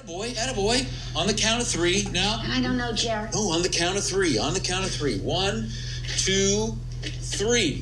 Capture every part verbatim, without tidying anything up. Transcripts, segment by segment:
Boy, attaboy. On the count of three now. I don't know, Jared. No, on the count of three. On the count of three. One, two, three.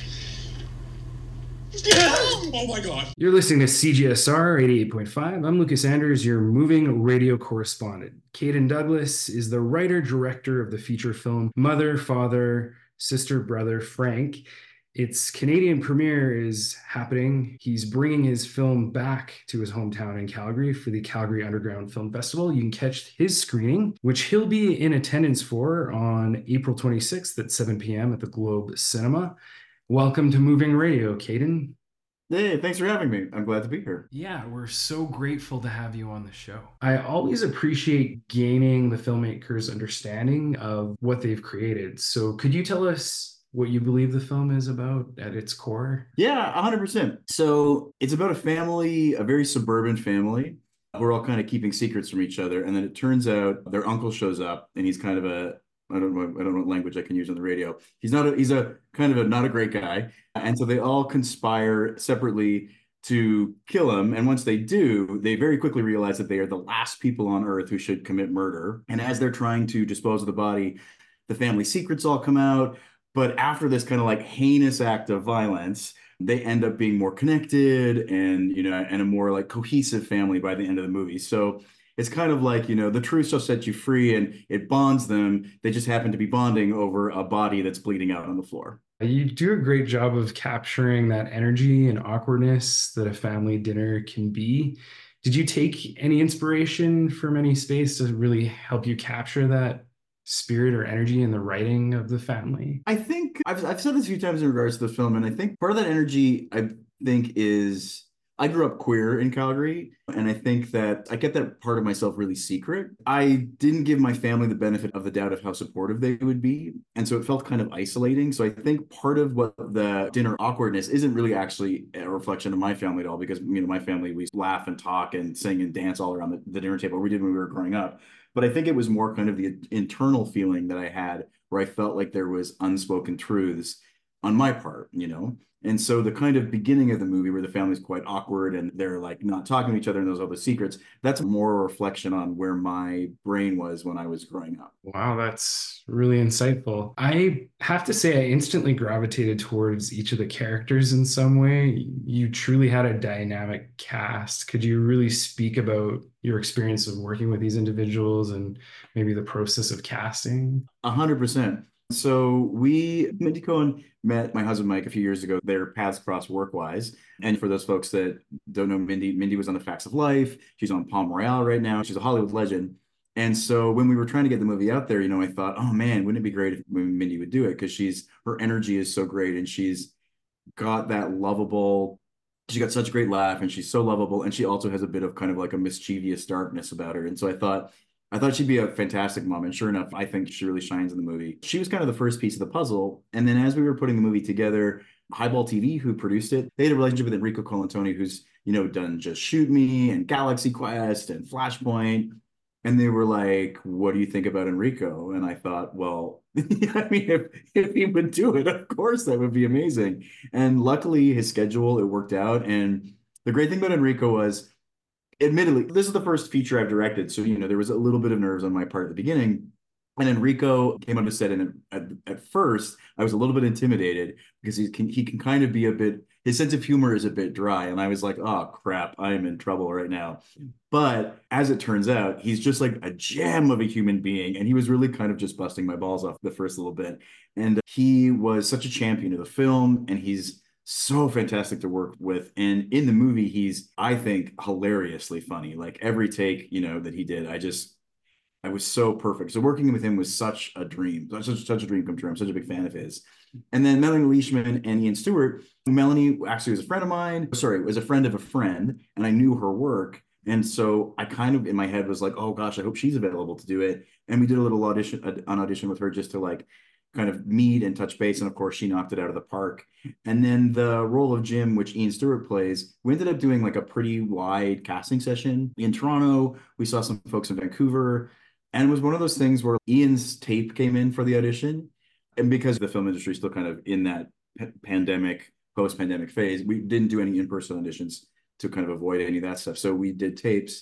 Oh my God. You're listening to C G S R eighty-eight point five. I'm Lucas Anders, your moving radio correspondent. Caden Douglas is the writer-director of the feature film Mother, Father, Sister, Brother, Frank. Its Canadian premiere is happening. He's bringing his film back to his hometown in Calgary for the Calgary Underground Film Festival. You can catch his screening, which he'll be in attendance for on April twenty-sixth at seven p.m. at the Globe Cinema. Welcome to Moving Radio, Caden. Hey, thanks for having me. I'm glad to be here. Yeah, we're so grateful to have you on the show. I always appreciate gaining the filmmaker's understanding of what they've created. So could you tell us what you believe the film is about at its core? Yeah, one hundred percent. So it's about a family, a very suburban family, who are all kind of keeping secrets from each other. And then it turns out their uncle shows up and he's kind of a I don't know. I don't know what language I can use on the radio. He's not a, he's a kind of a, not a great guy. And so they all conspire separately to kill him. And once they do, they very quickly realize that they are the last people on earth who should commit murder. And as they're trying to dispose of the body, the family secrets all come out. But after this kind of like heinous act of violence, they end up being more connected and, you know, and a more like cohesive family by the end of the movie. So it's kind of like, you know, the truth shall set you free, and it bonds them. They just happen to be bonding over a body that's bleeding out on the floor. You do a great job of capturing that energy and awkwardness that a family dinner can be. Did you take any inspiration from any space to really help you capture that spirit or energy in the writing of the family? I think I've, I've said this a few times in regards to the film, and I think part of that energy, I think, is I grew up queer in Calgary, and I think that I kept that part of myself really secret. I didn't give my family the benefit of the doubt of how supportive they would be, and so it felt kind of isolating. So I think part of what the dinner awkwardness isn't really actually a reflection of my family at all, because, you know, my family, we laugh and talk and sing and dance all around the, the dinner table. We did when we were growing up. But I think it was more kind of the internal feeling that I had where I felt like there was unspoken truths on my part, you know? And so the kind of beginning of the movie where the family's quite awkward and they're like not talking to each other and those other secrets, that's more a reflection on where my brain was when I was growing up. Wow, that's really insightful. I have to say I instantly gravitated towards each of the characters in some way. You truly had a dynamic cast. Could you really speak about your experience of working with these individuals and maybe the process of casting? A hundred percent. So we, Mindy Cohn met my husband Mike a few years ago. Their paths crossed work-wise. And for those folks that don't know Mindy, Mindy was on The Facts of Life. She's on Palm Royale right now. She's a Hollywood legend. And so when we were trying to get the movie out there, you know, I thought, oh man, wouldn't it be great if Mindy would do it? Because she's, her energy is so great, and she's got that lovable, she got such a great laugh, and she's so lovable. And she also has a bit of kind of like a mischievous darkness about her. And so I thought, I thought she'd be a fantastic mom. And sure enough, I think she really shines in the movie. She was kind of the first piece of the puzzle. And then as we were putting the movie together, Highball T V, who produced it, they had a relationship with Enrico Colantoni, who's, you know, done Just Shoot Me and Galaxy Quest and Flashpoint. And they were like, what do you think about Enrico? And I thought, well, I mean, if, if he would do it, of course, that would be amazing. And luckily, his schedule, it worked out. And the great thing about Enrico was, admittedly, this is the first feature I've directed. So, you know, there was a little bit of nerves on my part at the beginning. And Enrico came onto set, and at, at first, I was a little bit intimidated because he can, he can kind of be a bit, his sense of humor is a bit dry. And I was like, oh, crap, I am in trouble right now. But as it turns out, he's just like a gem of a human being. And he was really kind of just busting my balls off the first little bit. And he was such a champion of the film, and he's so fantastic to work with. And in the movie, he's, I think, hilariously funny. Like every take, you know, that he did, I just, I was so perfect. So working with him was such a dream, such, such a dream come true. I'm such a big fan of his. And then Melanie Leishman and Ian Stewart. Melanie actually was a friend of mine. Sorry, was a friend of a friend, and I knew her work. And so I kind of in my head was like, oh gosh, I hope she's available to do it. And we did a little audition, an audition with her just to like kind of meet and touch base. And of course, she knocked it out of the park. And then the role of Jim, which Ian Stewart plays, we ended up doing like a pretty wide casting session in Toronto. We saw some folks in Vancouver. And it was one of those things where Ian's tape came in for the audition. And because the film industry is still kind of in that p- pandemic, post-pandemic phase, we didn't do any in-person auditions to kind of avoid any of that stuff. So we did tapes.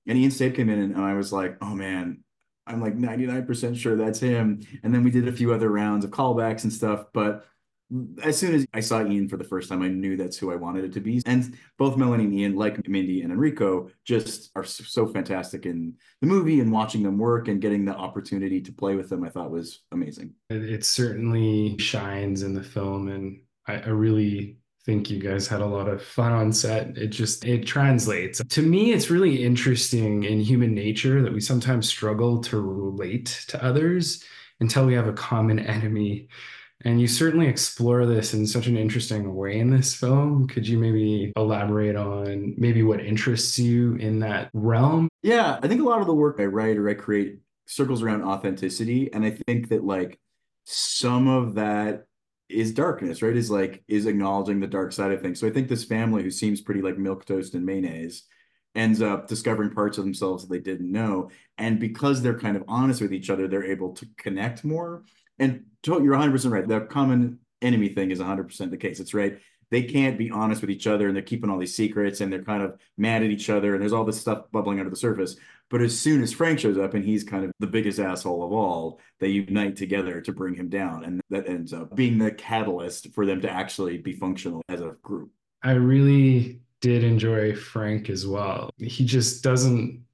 And Ian State came in, and, and I was like, oh man, I'm like ninety-nine percent sure that's him. And then we did a few other rounds of callbacks and stuff. But as soon as I saw Ian for the first time, I knew that's who I wanted it to be. And both Melanie and Ian, like Mindy and Enrico, just are so fantastic in the movie, and watching them work and getting the opportunity to play with them, I thought was amazing. It, it certainly shines in the film, and I, I really think you guys had a lot of fun on set. It just it translates. To me, it's really interesting in human nature that we sometimes struggle to relate to others until we have a common enemy. And you certainly explore this in such an interesting way in this film. Could you maybe elaborate on maybe what interests you in that realm? Yeah, I think a lot of the work I write or I create circles around authenticity. And I think that like some of that is darkness, right? Is like is acknowledging the dark side of things. So I think this family who seems pretty like milk toast and mayonnaise ends up discovering parts of themselves that they didn't know. And because they're kind of honest with each other, they're able to connect more. And you're one hundred percent right. The common enemy thing is one hundred percent the case. It's right. They can't be honest with each other, and they're keeping all these secrets, and they're kind of mad at each other, and there's all this stuff bubbling under the surface. But as soon as Frank shows up and he's kind of the biggest asshole of all, they unite together to bring him down. And that ends up being the catalyst for them to actually be functional as a group. I really did enjoy Frank as well. He just doesn't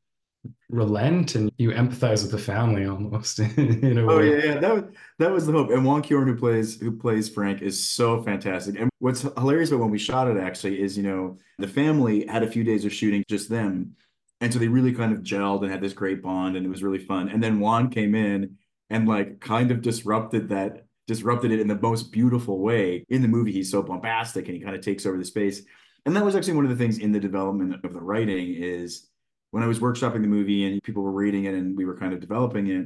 relent, and you empathize with the family almost in a Oh way. yeah, yeah. That was that was the hope. And Juan Kyorn, who plays who plays Frank, is so fantastic. And what's hilarious about when we shot it actually is, you know, the family had a few days of shooting just them. And so they really kind of gelled and had this great bond, and it was really fun. And then Juan came in and like kind of disrupted that, disrupted it in the most beautiful way. In the movie, he's so bombastic and he kind of takes over the space. And that was actually one of the things in the development of the writing is when I was workshopping the movie and people were reading it and we were kind of developing it,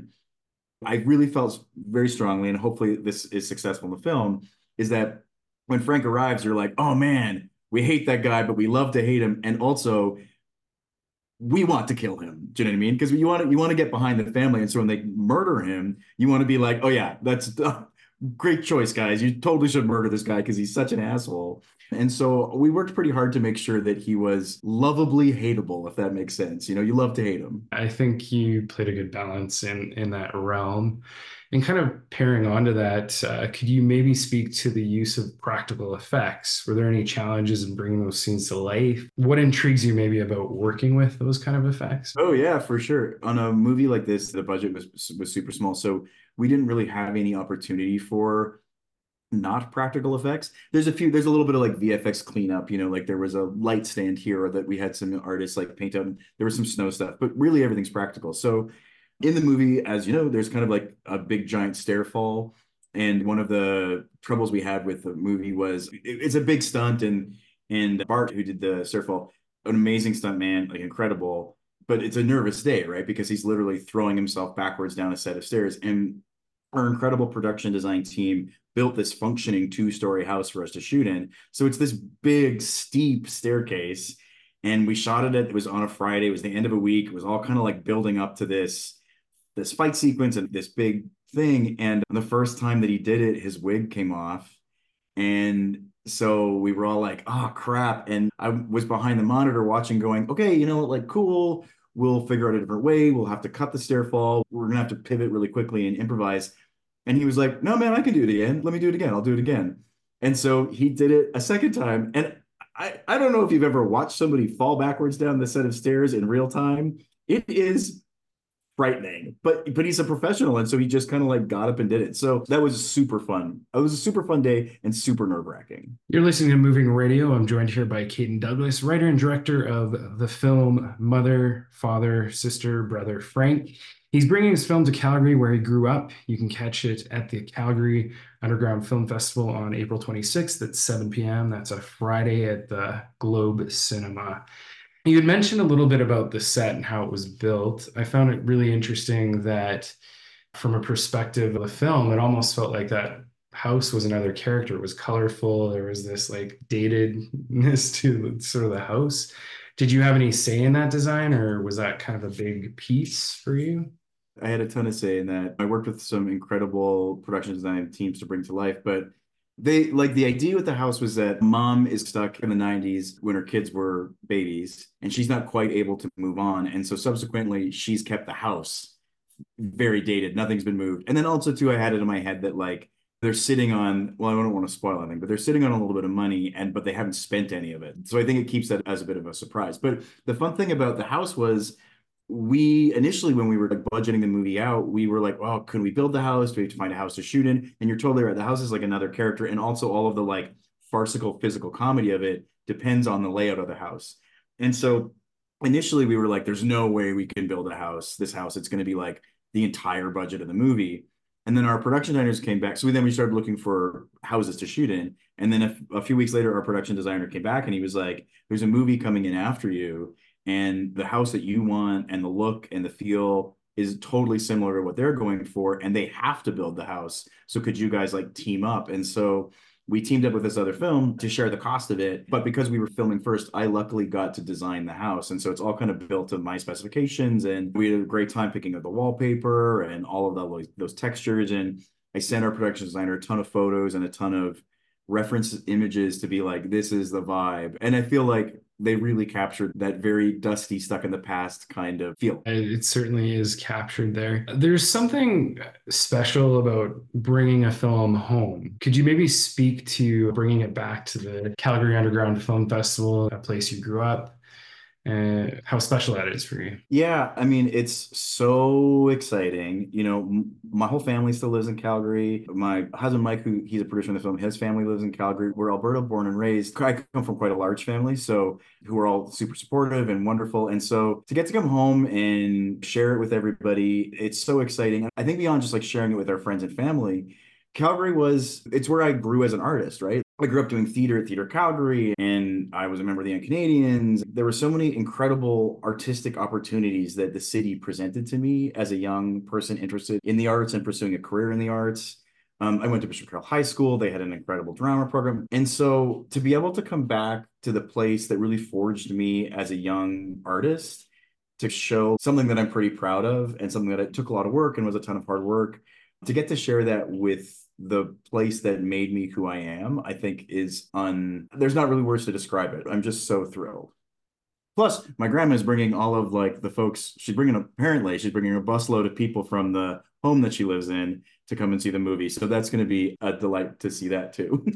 I really felt very strongly, and hopefully this is successful in the film, is that when Frank arrives, you're like, oh man, we hate that guy, but we love to hate him. And also we want to kill him. Do you know what I mean? Because you want to you want to get behind the family. And so when they murder him, you want to be like, oh yeah, that's uh, great choice, guys. You totally should murder this guy because he's such an asshole. And so we worked pretty hard to make sure that he was lovably hateable, if that makes sense. You know, you love to hate him. I think you played a good balance in in that realm. And kind of pairing onto that, uh, could you maybe speak to the use of practical effects? Were there any challenges in bringing those scenes to life? What intrigues you maybe about working with those kind of effects? Oh yeah, for sure. On a movie like this, the budget was was super small, so we didn't really have any opportunity for not practical effects. There's a few, there's a little bit of like V F X cleanup, you know, like there was a light stand here that we had some artists like paint up. There was some snow stuff, but really everything's practical. So in the movie, as you know, there's kind of like a big giant stair fall. And one of the troubles we had with the movie was it, it's a big stunt, and and Bart, who did the stair fall, an amazing stunt man, like incredible, but it's a nervous day, right? Because he's literally throwing himself backwards down a set of stairs. And our incredible production design team built this functioning two-story house for us to shoot in. So it's this big, steep staircase. And we shot it, at, it was on a Friday, it was the end of a week. It was all kind of like building up to this, this fight sequence and this big thing. And the first time that he did it, his wig came off. And so we were all like, oh crap. And I was behind the monitor watching, going, okay, you know, like cool. We'll figure out a different way. We'll have to cut the stair fall. We're gonna have to pivot really quickly and improvise. And he was like, no, man, I can do it again. Let me do it again. I'll do it again. And so he did it a second time. And I, I don't know if you've ever watched somebody fall backwards down the set of stairs in real time. It is frightening, but but he's a professional, and so he just kind of like got up and did it. So that was super fun. It was a super fun day and super nerve-wracking. You're listening to Moving Radio. I'm joined here by Caden Douglas, writer and director of the film Mother, Father, Sister, Brother, Frank. He's bringing his film to Calgary, where he grew up. You can catch it at the Calgary Underground Film Festival on April twenty-sixth at seven p.m. That's a Friday at the Globe Cinema. You had mentioned a little bit about the set and how it was built. I found it really interesting that from a perspective of the film, it almost felt like that house was another character. It was colorful. There was this like datedness to sort of the house. Did you have any say in that design, or was that kind of a big piece for you? I had a ton of say in that. I worked with some incredible production design teams to bring to life, but They like the idea with the house was that mom is stuck in the nineties when her kids were babies and she's not quite able to move on. And so subsequently, she's kept the house very dated. Nothing's been moved. And then also, too, I had it in my head that like they're sitting on, well, I don't want to spoil anything, but they're sitting on a little bit of money and but they haven't spent any of it. So I think it keeps that as a bit of a surprise. But the fun thing about the house was we initially, when we were like budgeting the movie out, we were like, well, can we build the house? Do we have to find a house to shoot in? And you're totally right. The house is like another character. And also all of the like farcical physical comedy of it depends on the layout of the house. And so initially we were like, there's no way we can build a house, this house. It's going to be like the entire budget of the movie. And then our production designers came back. So we, then we started looking for houses to shoot in. And then a, a few weeks later, our production designer came back and he was like, there's a movie coming in after you. And the house that you want and the look and the feel is totally similar to what they're going for. And they have to build the house. So could you guys like team up? And so we teamed up with this other film to share the cost of it. But because we were filming first, I luckily got to design the house. And so it's all kind of built to my specifications. And we had a great time picking up the wallpaper and all of those, those textures. And I sent our production designer a ton of photos and a ton of reference images to be like, this is the vibe. And I feel like they really captured that very dusty, stuck in the past kind of feel. It certainly is captured there. There's something special about bringing a film home. Could you maybe speak to bringing it back to the Calgary Underground Film Festival, a place you grew up? And how special that is for you? Yeah, I mean, it's so exciting. You know, m- my whole family still lives in Calgary. My husband, Mike, who he's a producer in the film, his family lives in Calgary. We're Alberta born and raised. I come from quite a large family, so who are all super supportive and wonderful. And so to get to come home and share it with everybody, it's so exciting. I think beyond just like sharing it with our friends and family, Calgary was, it's where I grew as an artist, right? I grew up doing theater at Theater Calgary, and I was a member of the Young Canadians. There were so many incredible artistic opportunities that the city presented to me as a young person interested in the arts and pursuing a career in the arts. Um, I went to Bishop Carroll High School. They had an incredible drama program. And so to be able to come back to the place that really forged me as a young artist, to show something that I'm pretty proud of and something that it took a lot of work and was a ton of hard work, to get to share that with the place that made me who I am, I think is un, there's not really words to describe it. I'm just so thrilled. Plus, my grandma is bringing all of like the folks, she's bringing, apparently, she's bringing a busload of people from the home that she lives in to come and see the movie. So that's going to be a delight to see that too.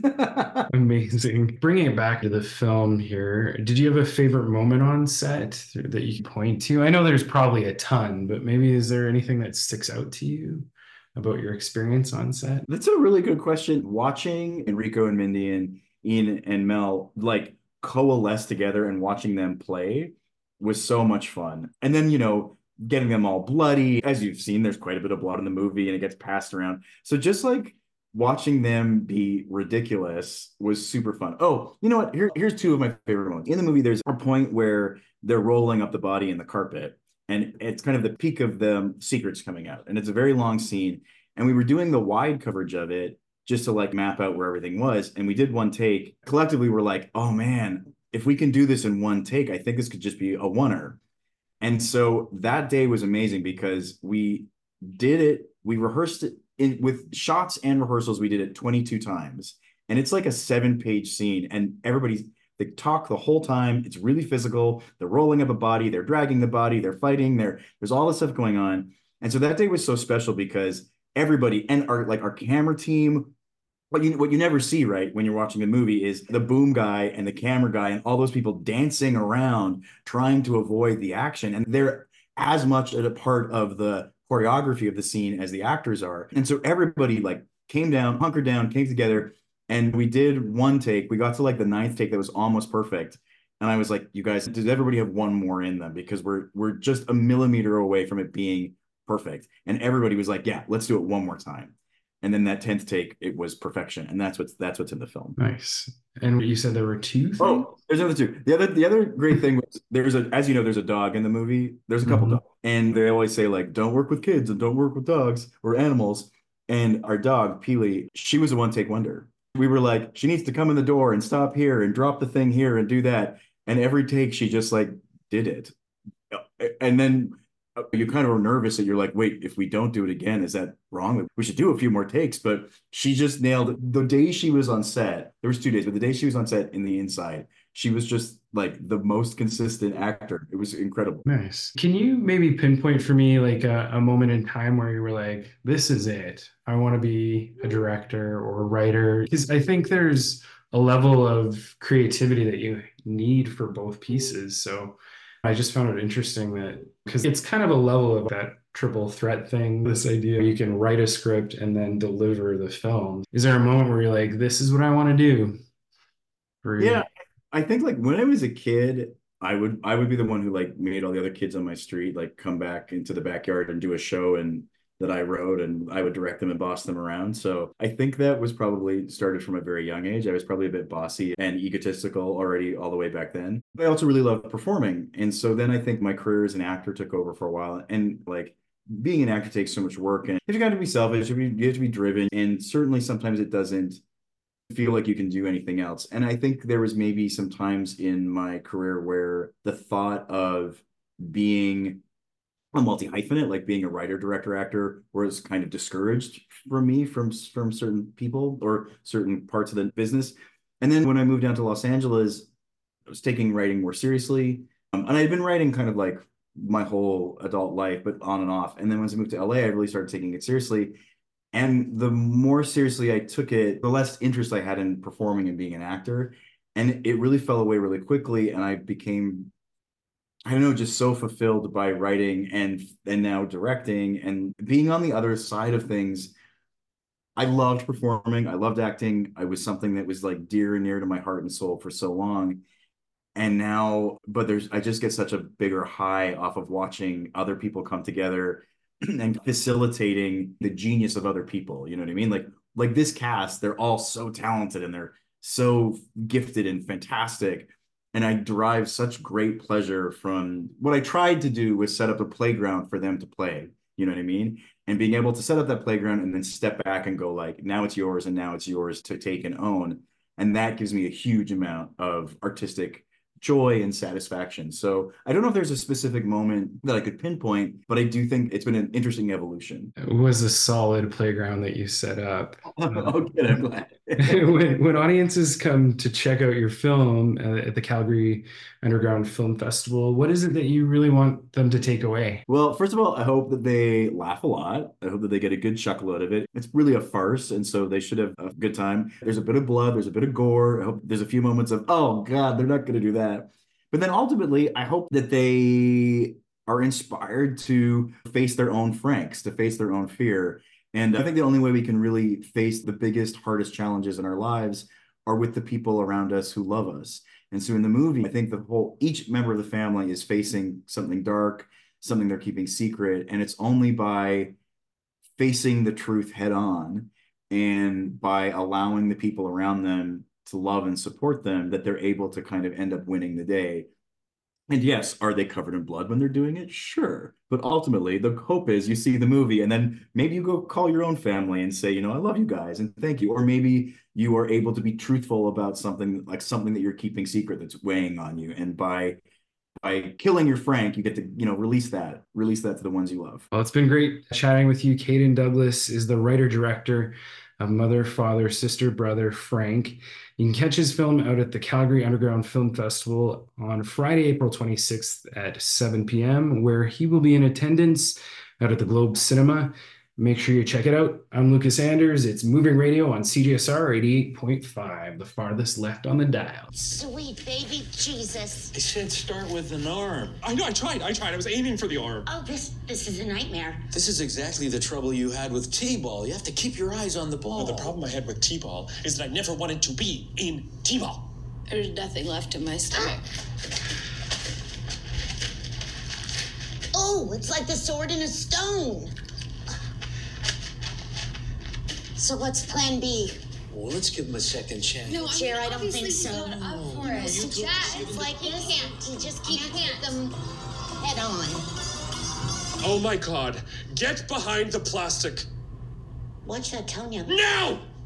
Amazing. Bringing it back to the film here, did you have a favorite moment on set that you can point to? I know there's probably a ton, but maybe is there anything that sticks out to you about your experience on set? That's a really good question. Watching Enrico and Mindy and Ian and Mel like coalesce together and watching them play was so much fun. And then, you know, getting them all bloody. As you've seen, there's quite a bit of blood in the movie and it gets passed around. So just like watching them be ridiculous was super fun. Oh, you know what? Here, here's two of my favorite moments. In the movie, there's a point where they're rolling up the body in the carpet. And it's kind of the peak of the secrets coming out. And it's a very long scene. And we were doing the wide coverage of it just to like map out where everything was. And we did one take. Collectively, we're like, oh man, if we can do this in one take, I think this could just be a oneer. And so that day was amazing because we did it, we rehearsed it in, with shots and rehearsals, we did it twenty-two times. And it's like a seven page scene and everybody's, they talk the whole time. It's really physical. They're rolling up a body. They're dragging the body. They're fighting. There, there's all this stuff going on. And so that day was so special because everybody and our like our camera team, what you what you never see, right, when you're watching a movie is the boom guy and the camera guy and all those people dancing around trying to avoid the action. And they're as much a part of the choreography of the scene as the actors are. And so everybody like came down, hunkered down, came together. And we did one take. We got to like the ninth take that was almost perfect. And I was like, you guys, does everybody have one more in them? Because we're we're just a millimeter away from it being perfect. And everybody was like, yeah, let's do it one more time. And then that tenth take, it was perfection. And that's what's that's what's in the film. Nice. And you said there were two things? Oh, there's another two. The other the other great thing was there's a, as you know, there's a dog in the movie. There's a couple Mhm. dogs. And they always say, like, don't work with kids and don't work with dogs or animals. And our dog, Peely, she was a one-take wonder. We were like, she needs to come in the door and stop here and drop the thing here and do that. And every take, she just like did it. And then you kind of are nervous that you're like, wait, if we don't do it again, is that wrong? We should do a few more takes. But she just nailed it. The day she was on set, there was two days, but the day she was on set in the inside, she was just like the most consistent actor. It was incredible. Nice. Can you maybe pinpoint for me like a, a moment in time where you were like, this is it. I want to be a director or a writer? Because I think there's a level of creativity that you need for both pieces. So I just found it interesting that because it's kind of a level of that triple threat thing, this idea you can write a script and then deliver the film. Is there a moment where you're like, this is what I want to do? For Yeah, I think like when I was a kid, I would I would be the one who like made all the other kids on my street like come back into the backyard and do a show and that I wrote, and I would direct them and boss them around. So I think that was probably started from a very young age. I was probably a bit bossy and egotistical already all the way back then. But I also really loved performing. And so then I think my career as an actor took over for a while. And like being an actor takes so much work, and you got to be selfish, you have to be, you have to be driven. And certainly sometimes it doesn't feel like you can do anything else. And I think there was maybe some times in my career where the thought of being a multi-hyphenate, like being a writer, director, actor, was kind of discouraged from me from from certain people or certain parts of the business. And then when I moved down to Los Angeles, I was taking writing more seriously. Um, and I had been writing kind of like my whole adult life, but on and off. And then once I moved to L A, I really started taking it seriously. And the more seriously I took it, the less interest I had in performing and being an actor. And it really fell away really quickly. And I became, I don't know, just so fulfilled by writing and and now directing and being on the other side of things. I loved performing. I loved acting. I was something that was like dear and near to my heart and soul for so long. And now, but there's, I just get such a bigger high off of watching other people come together and facilitating the genius of other people. You know what I mean? Like, like this cast, they're all so talented and they're so gifted and fantastic. And I derive such great pleasure from what I tried to do was set up a playground for them to play. You know what I mean? And being able to set up that playground and then step back and go like, now it's yours and now it's yours to take and own. And that gives me a huge amount of artistic joy and satisfaction. So I don't know if there's a specific moment that I could pinpoint, but I do think it's been an interesting evolution. It was a solid playground that you set up. Oh, good. I'm glad. when, when audiences come to check out your film uh, at the Calgary Underground Film Festival, what is it that you really want them to take away? Well, first of all, I hope that they laugh a lot. I hope that they get a good chuckle out of it. It's really a farce, and so they should have a good time. There's a bit of blood, there's a bit of gore. I hope there's a few moments of, oh God, they're not going to do that. But then ultimately, I hope that they are inspired to face their own Franks, to face their own fear. And I think the only way we can really face the biggest, hardest challenges in our lives are with the people around us who love us. And so in the movie, I think the whole, each member of the family is facing something dark, something they're keeping secret. And it's only by facing the truth head on and by allowing the people around them to love and support them that they're able to kind of end up winning the day. And yes, are they covered in blood when they're doing it? Sure. But ultimately, the hope is you see the movie and then maybe you go call your own family and say, you know, I love you guys and thank you. Or maybe you are able to be truthful about something like something that you're keeping secret that's weighing on you. And by by killing your Frank, you get to, you know, release that, release that to the ones you love. Well, it's been great chatting with you. Kayden Douglas is the writer-director of Mother, Father, Sister, Brother, Frank. You can catch his film out at the Calgary Underground Film Festival on Friday, April twenty-sixth at seven p.m., where he will be in attendance out at the Globe Cinema. Make sure you check it out. I'm Lucas Anders. It's Moving Radio on C J S R eighty-eight point five, the farthest left on the dial. Sweet baby Jesus. I said start with an arm. I know, I tried, I tried. I was aiming for the arm. Oh, this this is a nightmare. This is exactly the trouble you had with T-ball. You have to keep your eyes on the ball. Well, the problem I had with T-ball is that I never wanted to be in T-ball. There's nothing left in my stomach. Oh, it's like the sword in a stone. So what's plan B? Well, let's give him a second chance. No, I Chair, mean, I don't think obviously so. we got up for it. It's You just- can't. it's like He this. can't. He just He can't can't. hit them head on. Oh my God, get behind the plastic. What's that telling you? Now!